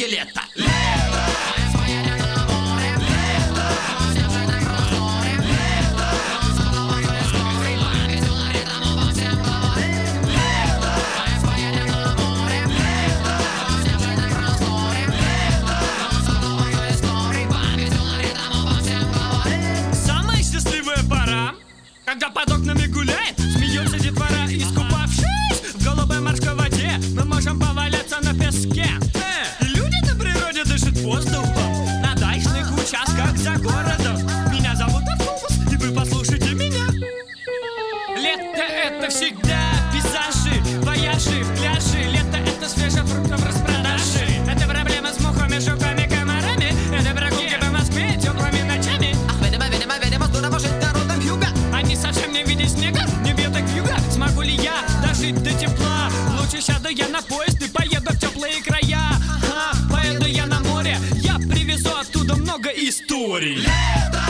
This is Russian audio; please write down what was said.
дороге лето. Самая счастливая пора, когда под окнами гуляет, смеется детвора, искупавшись в голубой морской воде. Мы можем поваляться на песке, и люди на природе дышат воздухом на дачных участках за городом. Меня зовут Автобус, и вы послушайте меня. Лето — это всегда пейзажи, вояжи, пляжи. Лето — это свежая фруктов распродажи. Это проблема с мухами, жуками, комарами. Это прогулки по Москве теплыми ночами. Видимо, здорово жить народом юга. Они совсем не видят снега, не бьет так вьюга. Смогу ли я дожить до тепла? Лучше сяду я на поезд и поеду в теплые края. Поеду я на море, я привезу оттуда много историй. Лето!